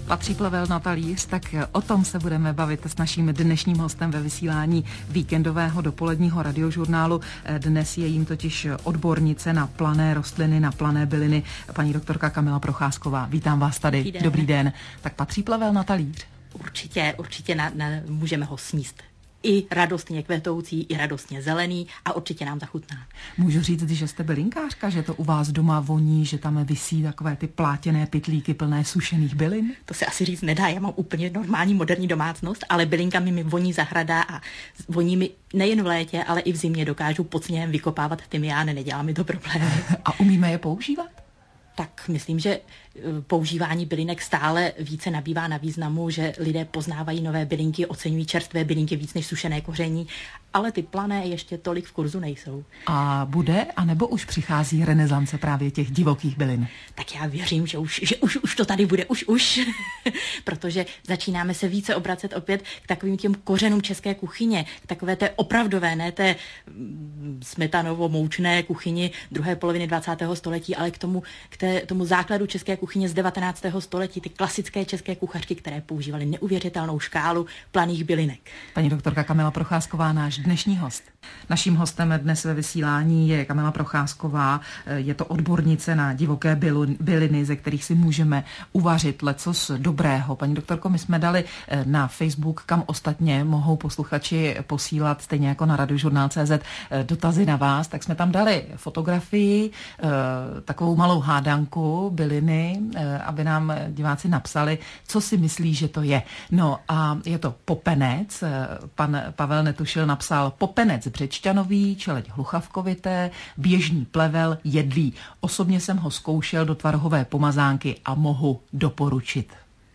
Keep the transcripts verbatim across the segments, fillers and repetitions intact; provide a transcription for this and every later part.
Patří plevel na talíř, tak o tom se budeme bavit s naším dnešním hostem ve vysílání víkendového dopoledního radiožurnálu. Dnes je jím totiž odbornice na plané rostliny, na plané byliny, paní doktorka Kamila Procházková. Vítám vás tady. Dobrý den. Dobrý den. Tak patří plevel na talíř? Určitě, určitě na, na, můžeme ho sníst. I radostně kvetoucí, i radostně zelený a určitě nám zachutná. Můžu říct, že jste bylinkářka, že to u vás doma voní, že tam visí takové ty plátěné pytlíky plné sušených bylin? To se asi říct nedá, já mám úplně normální moderní domácnost, ale bylinkami mi voní zahrada a voní mi nejen v létě, ale i v zimě dokážu pod sněhem vykopávat tymiány, nedělá mi to problémy. A umíme je používat? Tak myslím, že používání bylinek stále více nabývá na významu, že lidé poznávají nové bylinky, oceňují čerstvé bylinky víc než sušené koření, ale ty plané ještě tolik v kurzu nejsou. A bude, anebo už přichází renesance právě těch divokých bylin? Tak já věřím, že už, že už, už to tady bude, už, už, protože začínáme se více obracet opět k takovým těm kořenům české kuchyně, k takové té opravdové, ne té smetanovo-moučné kuchyni druhé poloviny dvacátého století, ale k tomu, k té, tomu základu české kuchyně z devatenáctého století, ty klasické české kuchařky, které používaly neuvěřitelnou škálu planých bylinek. Paní doktorka Kamila Procházková, náš dnešní host. Naším hostem dnes ve vysílání je Kamila Procházková. Je to odbornice na divoké byliny, ze kterých si můžeme uvařit lecos dobrého. Paní doktorko, my jsme dali na Facebook, kam ostatně mohou posluchači posílat, stejně jako na radiožurnál tečka cé zet, dotazy na vás, tak jsme tam dali fotografii, takovou malou hádanku byliny, aby nám diváci napsali, co si myslí, že to je. No a je to popenec. Pan Pavel Netušil napsal popenec břečťanový, čeleď hluchavkovité, běžný plevel, jedlý. Osobně jsem ho zkoušel do tvarohové pomazánky a mohu doporučit.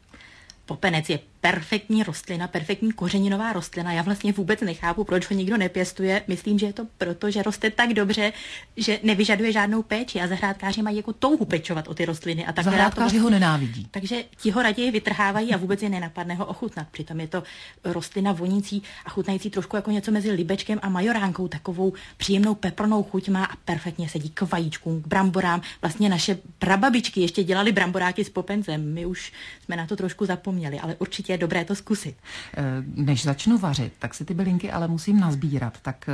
Popenec je perfektní rostlina, perfektní kořeninová rostlina. Já vlastně vůbec nechápu, proč ho nikdo nepěstuje. Myslím, že je to proto, že roste tak dobře, že nevyžaduje žádnou péči a zahrádkáři mají jako touhu pečovat o ty rostliny. A tak zahrádkáři vlastně, ho nenávidí. Takže ti ho raději vytrhávají a vůbec je nenapadne ho ochutnat. Přitom je to rostlina vonící a chutnající trošku jako něco mezi libečkem a majoránkou. Takovou příjemnou peprnou chuť má a perfektně sedí k vajíčkům, k bramborám. Vlastně naše prababičky ještě dělali bramboráky s popencem. My už jsme na to trošku zapomněli, ale určitě je dobré to zkusit. Než začnu vařit, tak si ty bylinky ale musím nazbírat. Tak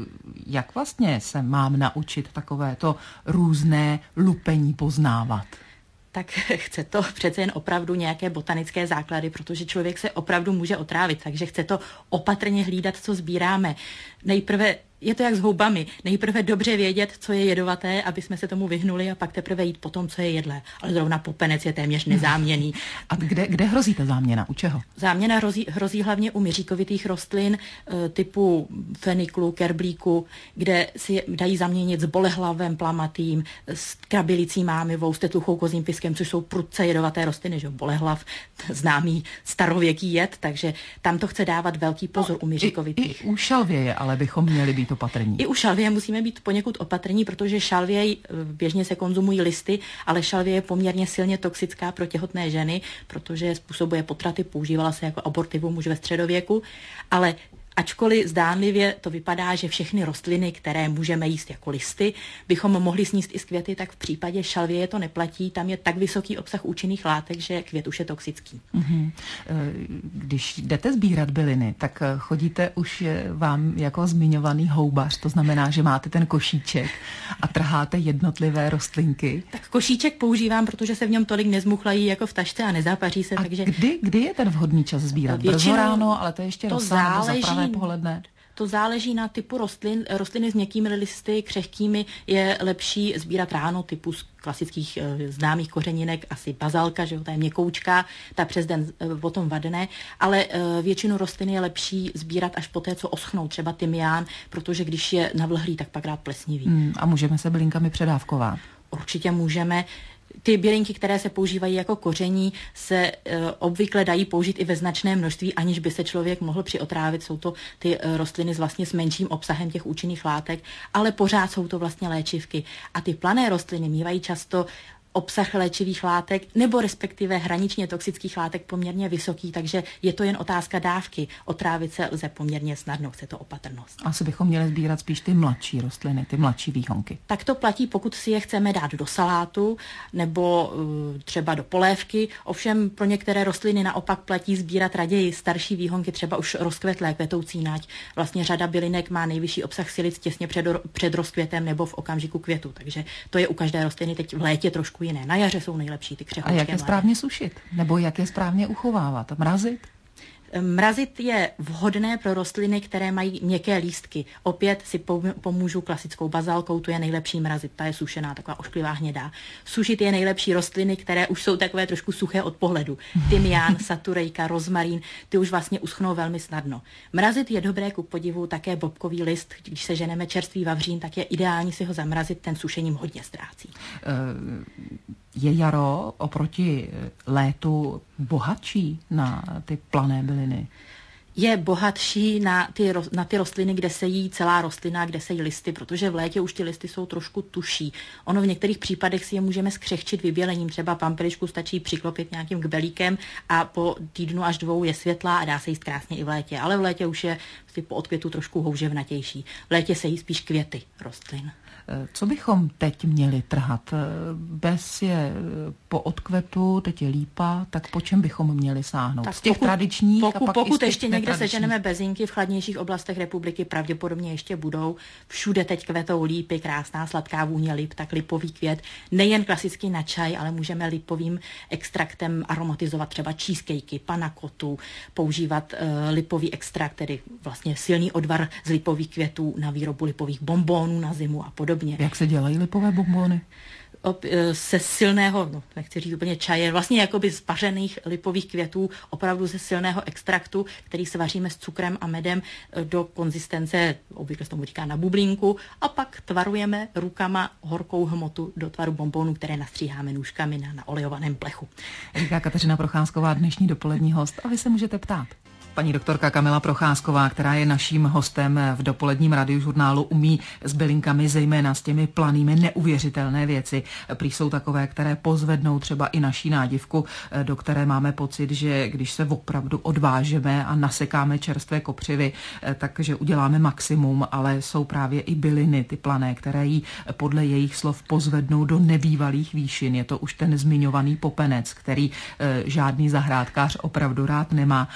jak vlastně se mám naučit takovéto různé lupení poznávat? Tak chce to přece jen opravdu nějaké botanické základy, protože člověk se opravdu může otrávit, takže chce to opatrně hlídat, co sbíráme. Nejprve je to jak s houbami. Nejprve dobře vědět, co je jedovaté, aby jsme se tomu vyhnuli a pak teprve jít po tom, co je jedlé. Ale zrovna popenec je téměř nezáměnný. A kde, kde hrozí ta záměna? U čeho? Záměna hrozí, hrozí hlavně u měříkovitých rostlin typu feniklu, kerblíku, kde si dají zaměnit s bolehlavem plamatým, s krabilicí mámivou, s tetluchou kozím piskem, což jsou prudce jedovaté rostliny, že bolehlav, známý starověký jed, takže tam to chce dávat velký pozor no, u měříkovitých. I, i u šalvěje, ale bychom měli být opatrní. I u šalvěje musíme být poněkud opatrní, protože šalvěj, běžně se konzumují listy, ale šalvěje je poměrně silně toxická pro těhotné ženy, protože způsobuje potraty, používala se jako abortivum už ve středověku, ale ačkoliv zdánlivě to vypadá, že všechny rostliny, které můžeme jíst jako listy, bychom mohli sníst i z květy, tak v případě šalvěje to neplatí. Tam je tak vysoký obsah účinných látek, že květ už je toxický. Mm-hmm. Když jdete sbírat byliny, tak chodíte už vám jako zmiňovaný houbař, to znamená, že máte ten košíček a trháte jednotlivé rostlinky. Tak košíček používám, protože se v něm tolik nezmuchlají jako v tašce a nezapaří se. A takže kdy, kdy je ten vhodný čas sbírat? Brzo ráno, ale to je ještě rosa nebo zapravé poledne? To záleží na typu rostlin. Rostliny s měkkými listy, křehkými je lepší sbírat ráno, typu z klasických e, známých kořeninek, asi bazalka, že jo, ta je měkoučká, ta přes den e, potom vadne, ale e, většinu rostlin je lepší sbírat až poté, co oschnou, třeba tymián, protože když je navlhlý, tak pak rád plesnivý. Hmm, a můžeme se bylinkami předávkovat? Určitě můžeme. Ty bylinky, které se používají jako koření, se e, obvykle dají použít i ve značné množství, aniž by se člověk mohl přiotrávit. Jsou to ty e, rostliny s vlastně s menším obsahem těch účinných látek, ale pořád jsou to vlastně léčivky. A ty plané rostliny mívají často obsah léčivých látek nebo respektive hraničně toxických látek poměrně vysoký, takže je to jen otázka dávky. Otrávit se lze poměrně snadno, chce to opatrnost. Asi bychom měli sbírat spíš ty mladší rostliny, ty mladší výhonky. Tak to platí, pokud si je chceme dát do salátu nebo uh, třeba do polévky. Ovšem pro některé rostliny naopak platí sbírat raději starší výhonky, třeba už rozkvetlé kvetoucí nať. Vlastně řada bylinek má nejvyšší obsah silic těsně před, před rozkvětem nebo v okamžiku květu, takže to je u každé rostliny teď v létě trošku jiné. Na jaře jsou nejlepší ty křehoučké. A jak je správně sušit? Nebo jak je správně uchovávat? Mrazit? Mrazit je vhodné pro rostliny, které mají měkké lístky. Opět si pomůžu klasickou bazálkou, tu je nejlepší mrazit, ta je sušená, taková ošklivá hnědá. Sušit je nejlepší rostliny, které už jsou takové trošku suché od pohledu. Tymián, saturejka, rozmarín, ty už vlastně uschnou velmi snadno. Mrazit je dobré ku podivu také bobkový list, když se ženeme čerstvý vavřín, tak je ideální si ho zamrazit, ten sušením hodně ztrácí. Uh... Je jaro oproti létu bohatší na ty plané byliny? Je bohatší na ty, na ty rostliny, kde se jí celá rostlina, kde se jí listy, protože v létě už ty listy jsou trošku tuší. Ono v některých případech si je můžeme skřehčit vybělením, třeba pampelišku stačí přiklopit nějakým kbelíkem a po týdnu až dvou je světlá a dá se jíst krásně i v létě, ale v létě už je po odkvětu trošku houževnatější. V létě se jí spíš květy rostlin. Co bychom teď měli trhat? Bez je po odkvetu, teď je lípa, tak po čem bychom měli sáhnout? Tak z těch pokud, tradičních pokud, a pak pokud i z těch ještě někde seženeme bezinky v chladnějších oblastech republiky, pravděpodobně ještě budou. Všude teď kvetou lípy, krásná sladká vůně lip, tak lipový květ. Nejen klasicky na čaj, ale můžeme lipovým extraktem aromatizovat třeba cheesecakey, panakotu, používat uh, lipový extrakt, tedy vlastně silný odvar z lipových květů na výrobu lipových bonbónů na zimu a podobně. Jak se dělají lipové bonbóny? Se silného, no, nechci říct úplně čaje, vlastně jakoby z pařených lipových květů, opravdu ze silného extraktu, který svaříme s cukrem a medem do konzistence, obvykle se tomu říká na bublínku, a pak tvarujeme rukama horkou hmotu do tvaru bonbónů, které nastříháme nůžkami na, na olejovaném plechu. Říká Kateřina Procházková, dnešní dopolední host, a vy se můžete ptát. Paní doktorka Kamila Procházková, která je naším hostem v dopoledním radiožurnálu, umí s bylinkami, zejména s těmi planými, neuvěřitelné věci. Prý jsou takové, které pozvednou třeba i naší nádivku, do které máme pocit, že když se opravdu odvážeme a nasekáme čerstvé kopřivy, takže uděláme maximum, ale jsou právě i byliny, ty plané, které jí podle jejich slov pozvednou do nebývalých výšin. Je to už ten zmiňovaný popenec, který žádný zahrádkář opravdu rád nemá.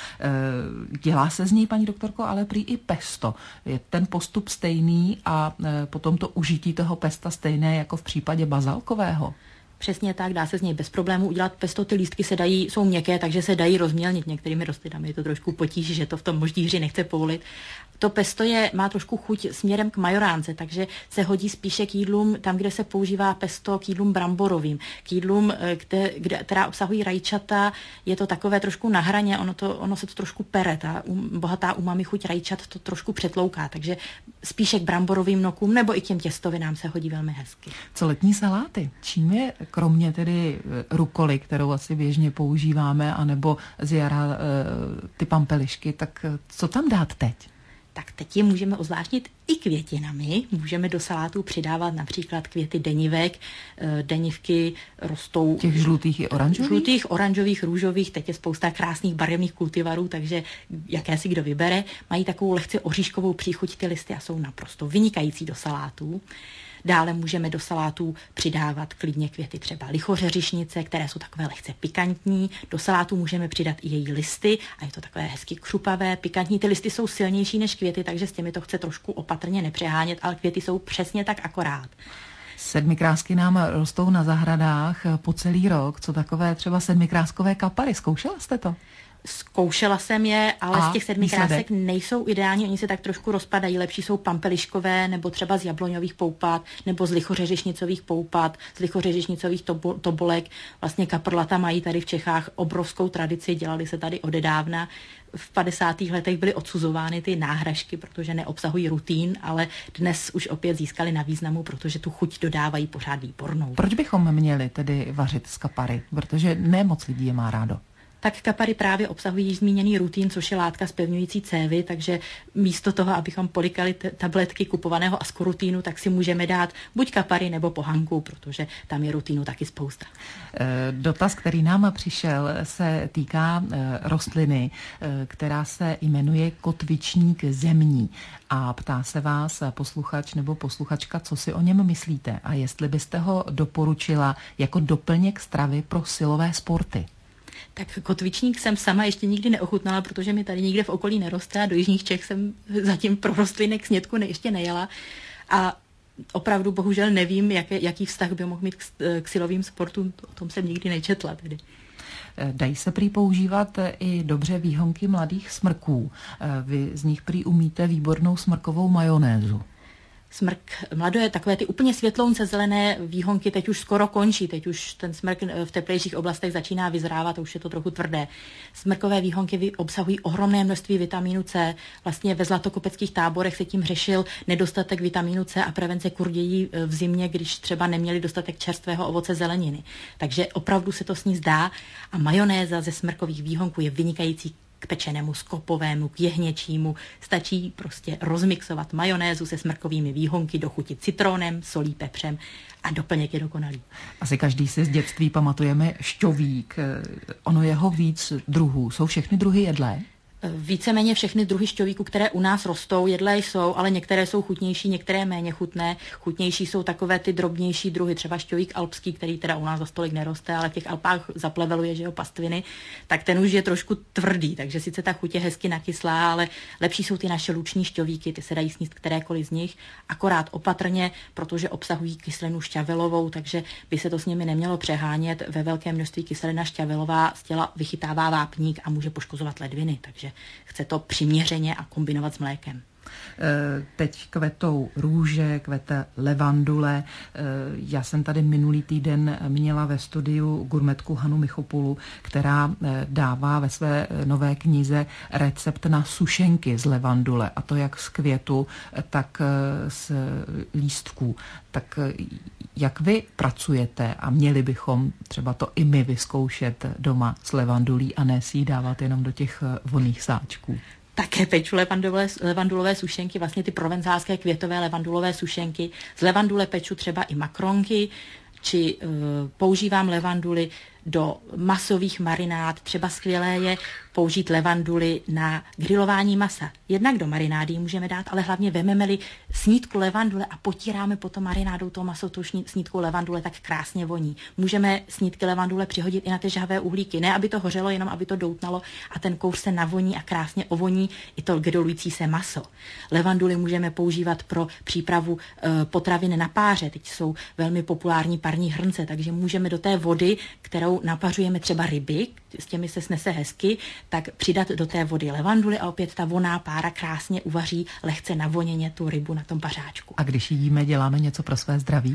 Dělá se z ní, paní doktorko, ale prý i pesto. Je ten postup stejný a potom to užití toho pesta stejné jako v případě bazalkového? Přesně tak, dá se z něj bez problémů udělat pesto. Ty lístky se dají, jsou měkké, takže se dají rozmělnit. Některými rostlinami je to trošku potíž, že to v tom moždíři nechce povolit. To pesto je, má trošku chuť směrem k majoránce, takže se hodí spíše k jídlům, tam, kde se používá pesto, k jídlům bramborovým, k jídlům, kde, kde, která obsahují rajčata. Je to takové trošku na hraně, ono, to, ono se to trošku pere, ta um, bohatá umami chuť rajčat to trošku přetlouká, takže spíše k bramborovým nokům nebo i k těm těstovinám se hodí velmi hezky. Co letní saláty? Čím je, kromě tedy rukoly, kterou asi běžně používáme, anebo z jara ty pampelišky, tak co tam dát teď? Tak teď je můžeme ozvláštnit i květinami. Můžeme do salátů přidávat například květy denivek. Denivky rostou... Těch žlutých i oranžových? Žlutých, oranžových, růžových. Teď je spousta krásných barevných kultivarů, takže jaké si kdo vybere. Mají takovou lehce oříškovou příchuť ty listy a jsou naprosto vynikající do salátů. Dále můžeme do salátů přidávat klidně květy třeba lichořeřišnice, které jsou takové lehce pikantní. Do salátů můžeme přidat i její listy a je to takové hezky křupavé, pikantní. Ty listy jsou silnější než květy, takže s těmi to chce trošku opatrně nepřehánět, ale květy jsou přesně tak akorát. Sedmikrásky nám rostou na zahradách po celý rok. Co takové třeba sedmikráskové kapary? Zkoušela jste to? Zkoušela jsem je, ale a z těch sedmi výsledek? krásek nejsou ideální, oni se tak trošku rozpadají. Lepší jsou pampeliškové, nebo třeba z jabloňových poupat, nebo z lichořeřišnicových poupat, z lichořeřišnicových tobo, tobolek. Vlastně kaprlata mají tady v Čechách obrovskou tradici, dělali se tady odedávna. V padesátých letech byly odsuzovány ty náhražky, protože neobsahují rutín, ale dnes už opět získali na významu, protože tu chuť dodávají pořád výbornou. Proč bychom měli tedy vařit z kapary? Protože ne moc lidí je má rádo. Tak kapary právě obsahují již zmíněný rutin, což je látka zpevňující cévy, takže místo toho, abychom polikali t- tabletky kupovaného askorutínu, tak si můžeme dát buď kapary nebo pohanku, protože tam je rutínu taky spousta. Dotaz, který nám přišel, se týká rostliny, která se jmenuje kotvičník zemní. A ptá se vás posluchač nebo posluchačka, co si o něm myslíte a jestli byste ho doporučila jako doplněk stravy pro silové sporty. Tak kotvičník jsem sama ještě nikdy neochutnala, protože mi tady nikde v okolí neroste a do jižních Čech jsem zatím pro rostlinek snědku ne, ještě nejela. A opravdu bohužel nevím, jak, jaký vztah by mohl mít k, k silovým sportům, o tom jsem nikdy nečetla tedy. Dají se prý používat i dobře výhonky mladých smrků. Vy z nich prý umíte výbornou smrkovou majonézu. Smrk mlado je takové ty úplně světlounce zelené výhonky, teď už skoro končí, teď už ten smrk v teplejších oblastech začíná vyzrávat a už je to trochu tvrdé. Smrkové výhonky obsahují ohromné množství vitamínu C. Vlastně ve zlatokopeckých táborech se tím řešil nedostatek vitamínu C a prevence kurdějí v zimě, když třeba neměli dostatek čerstvého ovoce zeleniny. Takže opravdu se to s ní zdá a majonéza ze smrkových výhonků je vynikající k pečenému skopovému, k jehněčímu. Stačí prostě rozmixovat majonézu se smrkovými výhonky, dochutit citronem, solí, pepřem a doplněk je dokonalý. Asi každý si z dětství pamatujeme šťovík. Ono jeho víc druhů. Jsou všechny druhy jedlé? Víceméně všechny druhy šťovíků, které u nás rostou, jedlé jsou, ale některé jsou chutnější, některé méně chutné. Chutnější jsou takové ty drobnější druhy, třeba šťovík alpský, který teda u nás za stolik neroste, ale v těch Alpách zapleveluje, že jo, pastviny, tak ten už je trošku tvrdý, takže sice ta chuť je hezky nakyslá, ale lepší jsou ty naše luční šťovíky, ty se dají sníst kterékoliv z nich, akorát opatrně, protože obsahují kyselinu šťavelovou, takže by se to s nimi nemělo přehánět. Ve velkém množství kyselina šťavelová z těla vychytává vápník a může poškozovat ledviny, takže chce to přiměřeně a kombinovat s mlékem. Teď kvetou růže, kvete levandule. Já jsem tady minulý týden měla ve studiu gurmetku Hanu Michopulu, která dává ve své nové knize recept na sušenky z levandule, a to jak z květu, tak z lístků. Tak jak vy pracujete a měli bychom třeba to i my vyzkoušet doma s levandulí a ne si ji dávat jenom do těch vonných sáčků? Také peču levandulové, levandulové sušenky, vlastně ty provencálské květové levandulové sušenky. Z levandule peču třeba i makronky, či uh, používám levanduly do masových marinád. Třeba skvělé je použít levanduly na grilování masa. Jednak do marinády můžeme dát, ale hlavně vememe-li snídku levandule a potíráme potom marinádou to maso, tu snídku levandule tak krásně voní. Můžeme snídky levandule přihodit i na ty žhavé uhlíky. Ne, aby to hořelo, jenom aby to doutnalo a ten kouř se navoní a krásně ovoní i to grilující se maso. Levanduly můžeme používat pro přípravu e, potravin na páře. Teď jsou velmi populární parní hrnce, takže můžeme do té vody, kterou napařujeme třeba ryby, s těmi se snese hezky, tak přidat do té vody levanduly a opět ta vonná pára krásně uvaří lehce navoněně tu rybu na tom pařáčku. A když jíme, děláme něco pro své zdraví?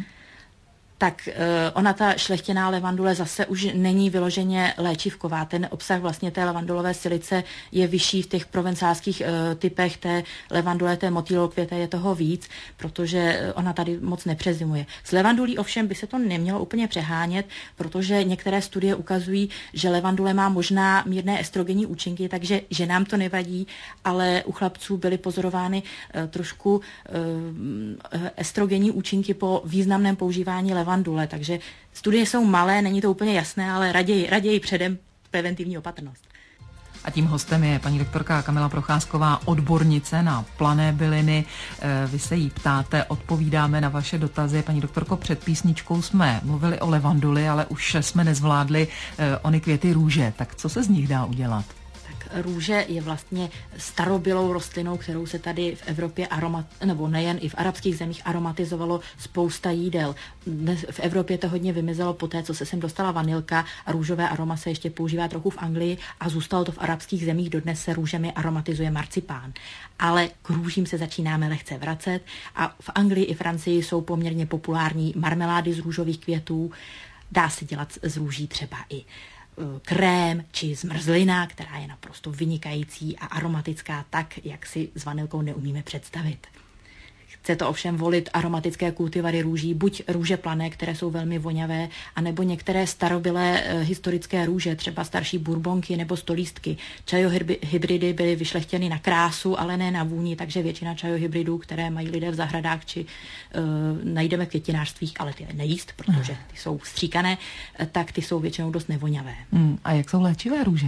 Tak ona ta šlechtěná levandule zase už není vyloženě léčivková. Ten obsah vlastně té levandulové silice je vyšší v těch provencálských uh, typech té levandule, té motýlokvěté je toho víc, protože ona tady moc nepřezimuje. S levandulí ovšem by se to nemělo úplně přehánět, protože některé studie ukazují, že levandule má možná mírné estrogenní účinky, takže ženám to nevadí, ale u chlapců byly pozorovány uh, trošku uh, estrogenní účinky po významném používání levandule. Levandule, takže studie jsou malé, není to úplně jasné, ale raději, raději předem preventivní opatrnost. A tím hostem je paní doktorka Kamila Procházková, odbornice na plané byliny. Vy se jí ptáte, odpovídáme na vaše dotazy. Paní doktorko, před písničkou jsme mluvili o levanduli, ale už jsme nezvládli ony květy růže. Tak co se z nich dá udělat? Růže je vlastně starobylou rostlinou, kterou se tady v Evropě aromat, nebo nejen i v arabských zemích aromatizovalo spousta jídel. Dnes v Evropě to hodně vymizelo poté, co se sem dostala vanilka a růžové aroma se ještě používá trochu v Anglii a zůstalo to v arabských zemích, dodnes se růžemi aromatizuje marcipán. Ale k růžím se začínáme lehce vracet a v Anglii i Francii jsou poměrně populární marmelády z růžových květů. Dá se dělat z růží třeba i krém či zmrzlina, která je naprosto vynikající a aromatická tak, jak si s vanilkou neumíme představit. Chce to ovšem volit aromatické kultivary růží, buď růže plané, které jsou velmi voňavé, anebo některé starobylé e, historické růže, třeba starší bourbonky nebo stolístky. Čajohybridy byly vyšlechtěny na krásu, ale ne na vůni, takže většina čajohybridů, které mají lidé v zahradách, či e, najdeme v květinářstvích, ale ty nejíst, protože ty jsou stříkané, tak ty jsou většinou dost nevoňavé. Hmm, a jak jsou léčivé růže?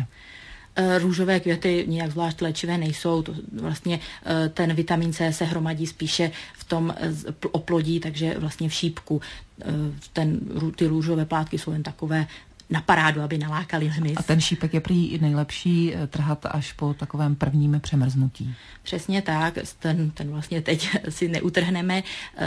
Růžové květy nějak zvlášť léčivé nejsou. To vlastně ten vitamin C se hromadí spíše v tom oplodí, takže vlastně v šípku. Ten, ty růžové plátky jsou jen takové na parádu, aby nalákali hmyz. A ten šípek je prý nejlepší trhat až po takovém prvním přemrznutí. Přesně tak. Ten, ten vlastně teď si neutrhneme.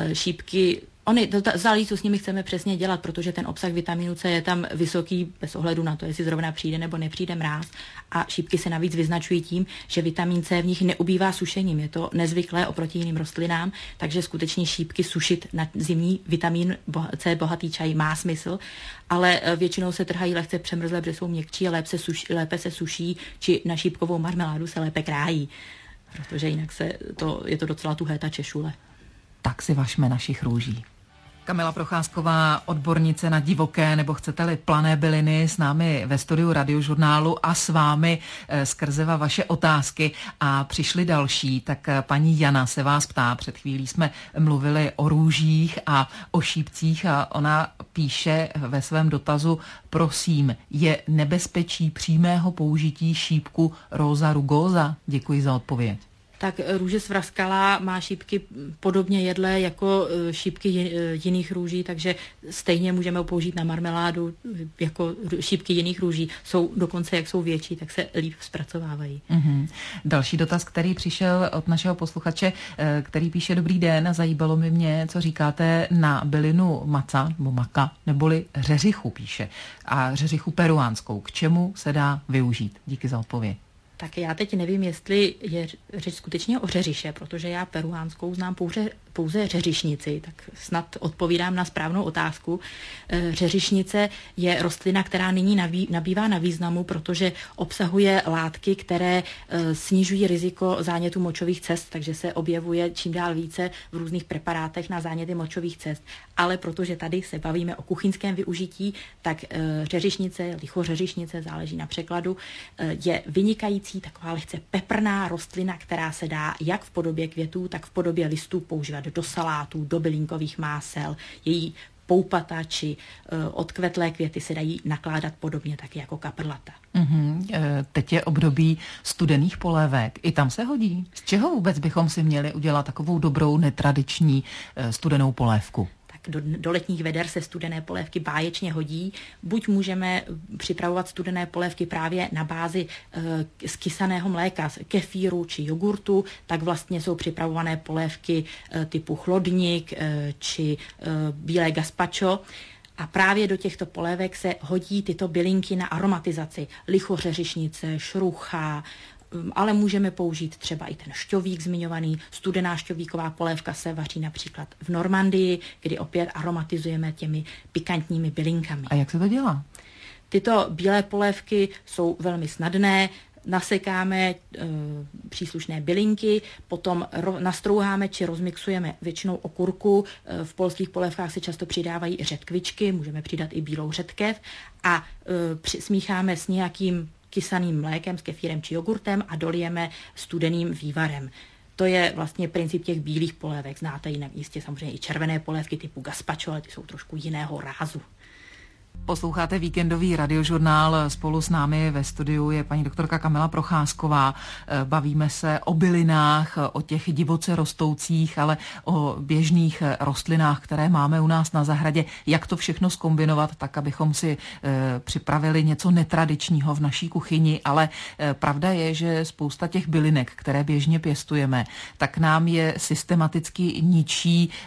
Šípky Oni, to záleží, co s nimi chceme přesně dělat, protože ten obsah vitamínu C je tam vysoký bez ohledu na to, jestli zrovna přijde nebo nepřijde mráz. A šípky se navíc vyznačují tím, že vitamin C v nich neubývá sušením. Je to nezvyklé oproti jiným rostlinám, takže skutečně šípky sušit na zimní vitamin C bohatý čaj má smysl, ale většinou se trhají lehce přemrzlé, protože jsou měkčí a lépe se suší, lépe se suší, či na šípkovou marmeládu se lépe krájí, protože jinak se to, je to docela tuhé ta češule. Tak si vašme našich růží. Kamila Procházková, odbornice na divoké nebo chcete-li plané byliny, s námi ve studiu Radiožurnálu a s vámi e, skrzeva vaše otázky a přišly další. Tak paní Jana se vás ptá, před chvílí jsme mluvili o růžích a o šípcích a ona píše ve svém dotazu: prosím, je nebezpečí přímého použití šípku Rosa rugosa? Děkuji za odpověď. Tak růže svraskala má šípky podobně jedlé jako šípky jiných růží, takže stejně můžeme použít na marmeládu jako šípky jiných růží. Jsou dokonce, jak jsou větší, tak se líp zpracovávají. Mm-hmm. Další dotaz, který přišel od našeho posluchače, který píše: dobrý den, zajímalo by mě, co říkáte na bylinu maca, nebo maka, neboli řeřichu, píše. A řeřichu peruánskou. K čemu se dá využít? Díky za odpověď. Tak já teď nevím, jestli je řeč skutečně o řeřiše, protože já peruánskou znám pouze, pouze řeřišnici, tak snad odpovídám na správnou otázku. Řeřišnice je rostlina, která nyní nabývá na významu, protože obsahuje látky, které snižují riziko zánětu močových cest, takže se objevuje čím dál více v různých preparátech na záněty močových cest. Ale protože tady se bavíme o kuchyňském využití, tak řeřišnice, lichořeřišnice, záleží na překladu, je vynikající taková lehce peprná rostlina, která se dá jak v podobě květů, tak v podobě listů používat do salátů, do bylinkových másel. Její poupata či uh, odkvetlé květy se dají nakládat podobně taky jako kaprlata. Mm-hmm. Teď je období studených polévek. I tam se hodí. Z čeho vůbec bychom si měli udělat takovou dobrou netradiční studenou polévku? Do, do letních veder se studené polévky báječně hodí. Buď můžeme připravovat studené polévky právě na bázi e, skysaného mléka, z kefíru či jogurtu, tak vlastně jsou připravované polévky e, typu chlodník e, či e, bílé gazpacho. A právě do těchto polévek se hodí tyto bylinky na aromatizaci. Lichořeřišnice, šrucha, ale můžeme použít třeba i ten šťovík zmiňovaný. Studená šťovíková polévka se vaří například v Normandii, kdy opět aromatizujeme těmi pikantními bylinkami. A jak se to dělá? Tyto bílé polévky jsou velmi snadné. Nasekáme e, příslušné bylinky, potom ro, nastrouháme či rozmixujeme většinou okurku. E, v polských polévkách se často přidávají i řetkvičky, můžeme přidat i bílou řetkev a e, při, smícháme s nějakým kysaným mlékem, s kefírem či jogurtem a dolijeme studeným vývarem. To je vlastně princip těch bílých polévek. Znáte jinak jistě samozřejmě i červené polévky typu gazpacho, ale ty jsou trošku jiného rázu. Posloucháte víkendový Radiožurnál. Spolu s námi ve studiu je paní doktorka Kamila Procházková. Bavíme se o bylinách, o těch divoce rostoucích, ale o běžných rostlinách, které máme u nás na zahradě. Jak to všechno zkombinovat tak, abychom si e, připravili něco netradičního v naší kuchyni, ale e, pravda je, že spousta těch bylinek, které běžně pěstujeme, tak nám je systematicky ničí e,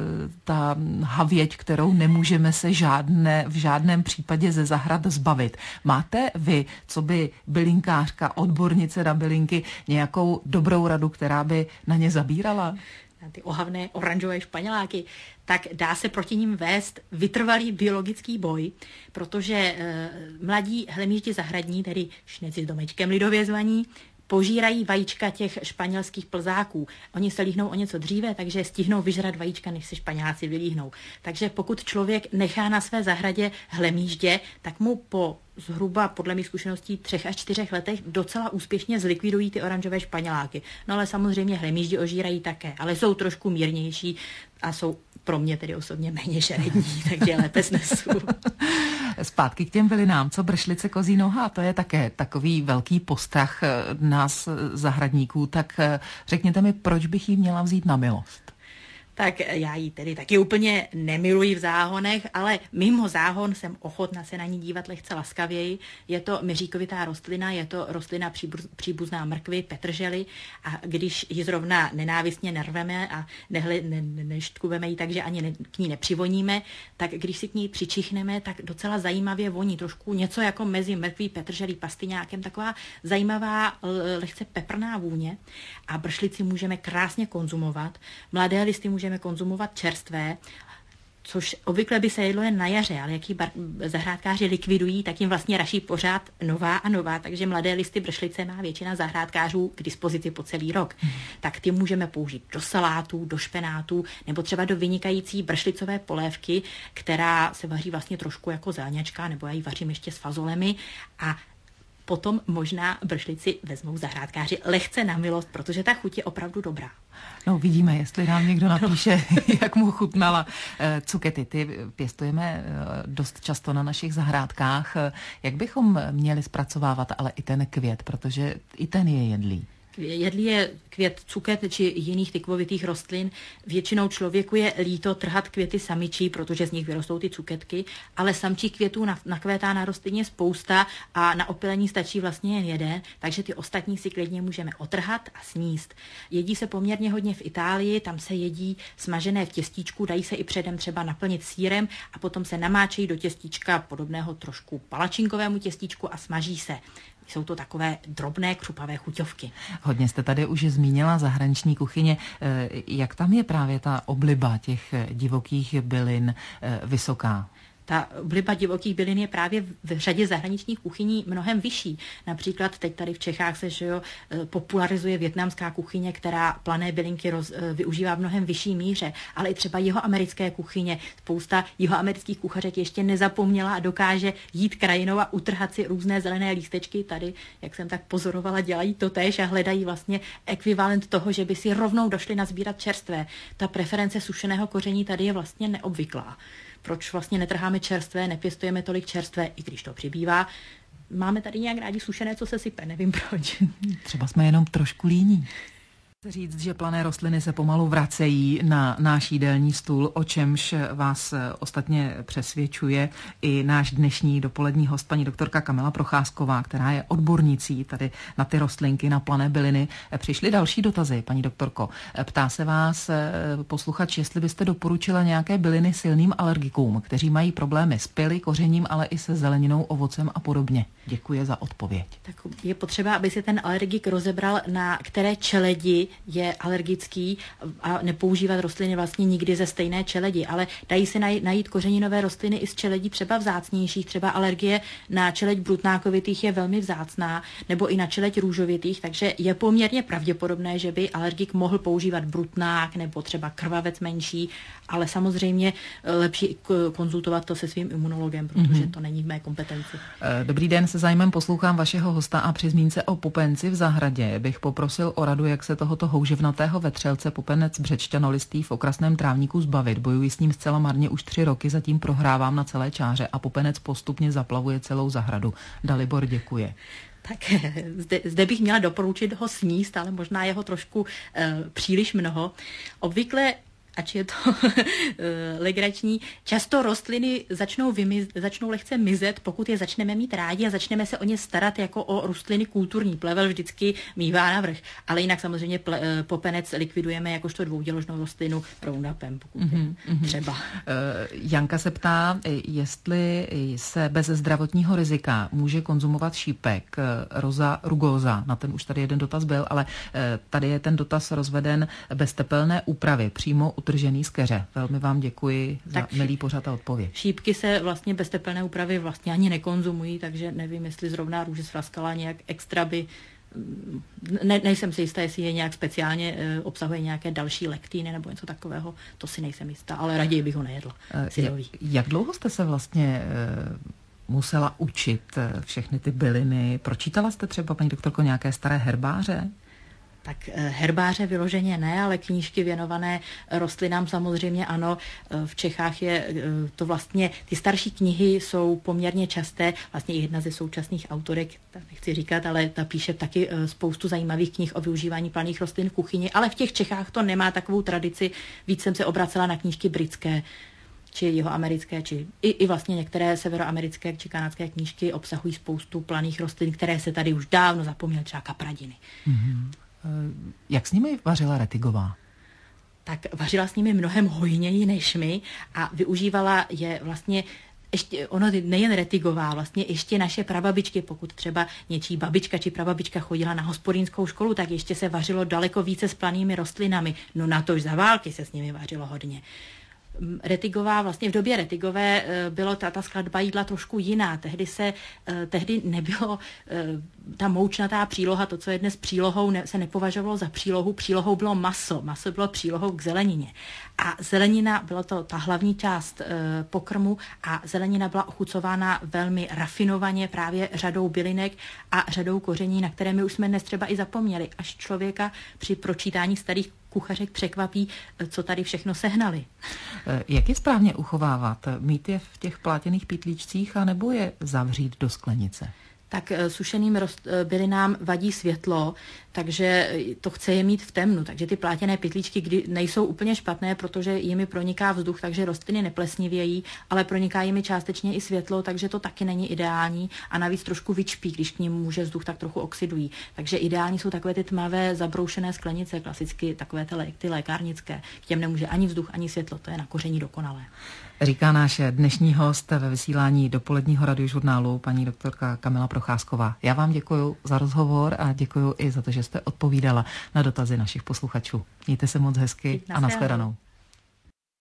ta havěť, kterou nemůžeme se žádné v žádném případě ze zahrad zbavit. Máte vy, co by bylinkářka, odbornice na bylinky, nějakou dobrou radu, která by na ně zabírala? Na ty ohavné oranžové španěláky, tak dá se proti ním vést vytrvalý biologický boj, protože e, mladí hlemýždi zahradní, tedy šneci s domečkem lidově zvaní, požírají vajíčka těch španělských plzáků. Oni se líhnou o něco dříve, takže stihnou vyžrat vajíčka, než se Španěláci vylíhnou. Takže pokud člověk nechá na své zahradě hlemýždě, tak mu po zhruba podle mých zkušeností třech až čtyřech letech docela úspěšně zlikvidují ty oranžové španěláky. No ale samozřejmě hlemýždi ožírají také, ale jsou trošku mírnější a jsou pro mě tedy osobně méně šerední, takže lépe snesu. Zpátky k těm bylinám, co bršlice kozí noha, to je také takový velký postrach nás zahradníků, tak řekněte mi, proč bych ji měla vzít na milost? Tak já ji tedy taky úplně nemiluji v záhonech, ale mimo záhon jsem ochotna se na ní dívat lehce laskavěji. Je to meříkovitá rostlina, je to rostlina příbuzná mrkvy, petržely a když ji zrovna nenávistně nerveme a nehle, ne, neštkujeme ji tak, že ani ne, k ní nepřivoníme, tak když si k ní přičichneme, tak docela zajímavě voní. Trošku něco jako mezi mrkví, petrželí, pastyňákem, taková zajímavá, lehce peprná vůně a bršlici můžeme krásně konzumovat. Mladé listy můžeme konzumovat čerstvé, což obvykle by se jedlo jen na jaře, ale jaký bar- zahrádkáři likvidují, tak jim vlastně raší pořád nová a nová, takže mladé listy bršlice má většina zahrádkářů k dispozici po celý rok. Hmm. Tak ty můžeme použít do salátů, do špenátů, nebo třeba do vynikající bršlicové polévky, která se vaří vlastně trošku jako zelňačka, nebo já ji vařím ještě s fazolemi a potom možná bršlici vezmou zahrádkáři lehce na milost, protože ta chuť je opravdu dobrá. No vidíme, jestli nám někdo napíše, jak mu chutnala cukety. Ty pěstujeme dost často na našich zahrádkách. Jak bychom měli zpracovávat ale i ten květ, protože i ten je jedlý? Jedlí je květ cuket či jiných tykvovitých rostlin. Většinou člověku je líto trhat květy samičí, protože z nich vyrostou ty cuketky, ale samčí květů nakvétá na rostlině spousta a na opylení stačí vlastně jen jeden, takže ty ostatní si klidně můžeme otrhat a sníst. Jedí se poměrně hodně v Itálii, tam se jedí smažené v těstíčku, dají se i předem třeba naplnit sýrem a potom se namáčejí do těstíčka podobného trošku palačinkovému těstíčku a smaží se. Jsou to takové drobné křupavé chuťovky. Hodně jste tady už zmínila zahraniční kuchyně. Jak tam je právě ta obliba těch divokých bylin vysoká? Ta obliba divokých bylin je právě v řadě zahraničních kuchyní mnohem vyšší. Například teď tady v Čechách se že jo, popularizuje vietnamská kuchyně, která plané bylinky roz, využívá v mnohem vyšší míře, ale i třeba jihoamerické kuchyně. Spousta jihoamerických kuchařek ještě nezapomněla a dokáže jít krajinou a utrhat si různé zelené lístečky. Tady, jak jsem tak pozorovala, dělají to též a hledají vlastně ekvivalent toho, že by si rovnou došli nazbírat čerstvé. Ta preference sušeného koření tady je vlastně neobvyklá. Proč vlastně netrháme čerstvé, nepěstujeme tolik čerstvé, i když to přibývá. Máme tady nějak rádi sušené, co se sype, nevím proč. Třeba jsme jenom trošku líní. Říct, že plané rostliny se pomalu vracejí na náš jídelní stůl, o čemž vás ostatně přesvědčuje i náš dnešní dopolední host, paní doktorka Kamila Procházková, která je odbornicí tady na ty rostlinky, na plané byliny. Přišly další dotazy, paní doktorko. Ptá se vás posluchač, jestli byste doporučila nějaké byliny silným alergikům, kteří mají problémy s pily, kořením, ale i se zeleninou, ovocem a podobně. Děkuji za odpověď. Tak je potřeba, aby se ten alergik rozebral, na které čeledi je alergický a nepoužívat rostliny vlastně nikdy ze stejné čeledi, ale dají se najít kořeninové rostliny i z čeledí třeba vzácnějších, třeba alergie na čeleď brutnákovitých je velmi vzácná, nebo i na čeleď růžovitých, takže je poměrně pravděpodobné, že by alergik mohl používat brutnák nebo třeba krvavec menší, ale samozřejmě lepší konzultovat to se svým imunologem, protože mm-hmm. to není v mé kompetenci. Dobrý den, se zájmem poslouchám vašeho hosta a při zmínce o pupenci v zahradě bych poprosil o radu, jak se tohoto houževnatého vetřelce pupenec břečťanolistý v okrasném trávníku zbavit. Bojuji s ním zcela marně už tři roky, zatím prohrávám na celé čáře a pupenec postupně zaplavuje celou zahradu. Dalibor děkuje. Tak zde, zde bych měla doporučit ho sníst, ale možná je ho trošku e, příliš mnoho. Obvykle ač je to legrační. Často rostliny začnou, vymiz, začnou lehce mizet, pokud je začneme mít rádi a začneme se o ně starat jako o rostliny kulturní. Plevel vždycky mívá navrch, ale jinak samozřejmě ple, popenec likvidujeme jakožto dvouděložnou rostlinu Roundupem, pokud mm-hmm. je třeba. Uh, Janka se ptá, jestli se bez zdravotního rizika může konzumovat šípek Rosa rugosa. Na ten už tady jeden dotaz byl, ale tady je ten dotaz rozveden bez tepelné úpravy, přímo utržený z keře. Velmi vám děkuji za tak milý pořad a odpověď. Šípky se vlastně bez tepelné úpravy vlastně ani nekonzumují, takže nevím, jestli zrovna růže z Fraskala nějak extra by ne, nejsem si jistá, jestli je nějak speciálně, obsahuje nějaké další lektiny nebo něco takového, to si nejsem jistá, ale raději bych ho nejedla. Jak, jak dlouho jste se vlastně musela učit všechny ty byliny? Pročítala jste třeba, paní doktorko, nějaké staré herbáře? Tak herbáře vyloženě ne, ale knížky věnované rostlinám samozřejmě ano. V Čechách je to vlastně, ty starší knihy jsou poměrně časté, vlastně i jedna ze současných autorek, tak nechci říkat, ale ta píše taky spoustu zajímavých knih o využívání planných rostlin v kuchyni, ale v těch Čechách to nemá takovou tradici, víc jsem se obracela na knížky britské, či jihoamerické, či i, i vlastně některé severoamerické či kanadské knížky obsahují spoustu planných rostlin, které se tady už dávno zapomněly, třeba kapradiny. Mm-hmm. Jak s nimi vařila Rettigová? Tak vařila s nimi mnohem hojněji než my a využívala je vlastně ještě, ono nejen Rettigová, vlastně ještě naše prababičky, pokud třeba něčí babička či prababička chodila na hospodynskou školu, tak ještě se vařilo daleko více s plannými rostlinami. No na tož za války se s nimi vařilo hodně. Rettigová, vlastně v době Rettigové bylo ta, ta skladba jídla trošku jiná. Tehdy se, tehdy nebylo ta moučnatá příloha, to, co je dnes přílohou, ne, se nepovažovalo za přílohu. Přílohou bylo maso. Maso bylo přílohou k zelenině. A zelenina byla to ta hlavní část pokrmu a zelenina byla ochucována velmi rafinovaně právě řadou bylinek a řadou koření, na které my už jsme dnes třeba i zapomněli. Až člověka při pročítání starých kuchařek překvapí, co tady všechno sehnali. Jak je správně uchovávat? Mít je v těch plátěných pytlíčcích, anebo je zavřít do sklenice? Tak sušeným rost, bylinám vadí světlo, takže to chce je mít v temnu. Takže ty plátěné pytlíčky kdy nejsou úplně špatné, protože jimi proniká vzduch, takže rostliny neplesnivějí, ale proniká jimi částečně i světlo, takže to taky není ideální a navíc trošku vyčpí, když k ním může vzduch, tak trochu oxidují. Takže ideální jsou takové ty tmavé zabroušené sklenice, klasicky takové ty, lé, ty lékárnické. K těm nemůže ani vzduch, ani světlo, to je na koření dokonalé. Říká náš dnešní host ve vysílání dopoledního radiožurnálu, paní doktorka Kamila Procházková. Já vám děkuji za rozhovor a děkuji i za to, že jste odpovídala na dotazy našich posluchačů. Mějte se moc hezky a nashledanou.